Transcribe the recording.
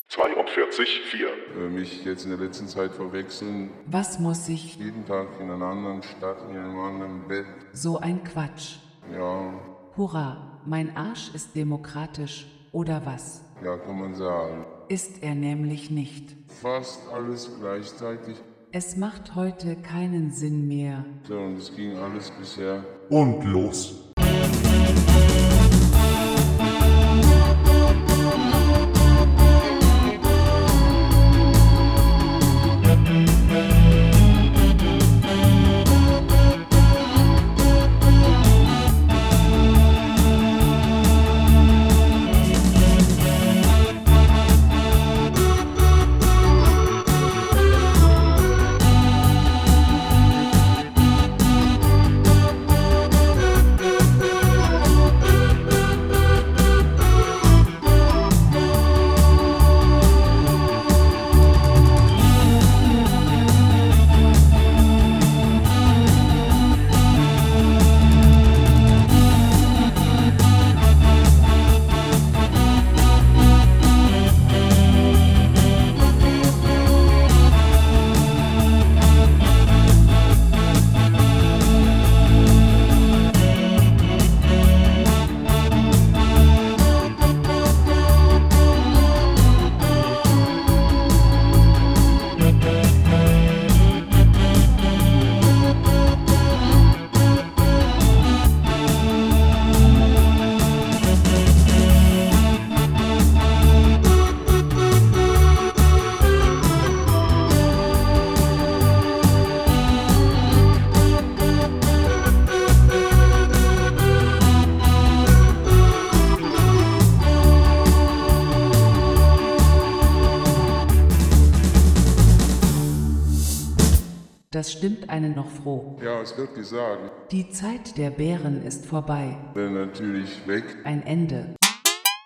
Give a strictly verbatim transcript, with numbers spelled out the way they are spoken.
zweiundvierzig Komma vier. Äh, mich jetzt in der letzten Zeit verwechseln. Was muss ich? Jeden Tag in einer anderen Stadt, in einem anderen Bett. So ein Quatsch. Ja, Hurra, mein Arsch ist demokratisch, oder was? ja, kann man sagen. Ist er nämlich nicht. Fast alles gleichzeitig. Es macht heute keinen Sinn mehr. So, und es ging alles bisher. Und los. Das stimmt einen noch froh. Ja, es wird gesagt. Die Zeit der Bären ist vorbei. Dann natürlich weg. Ein Ende.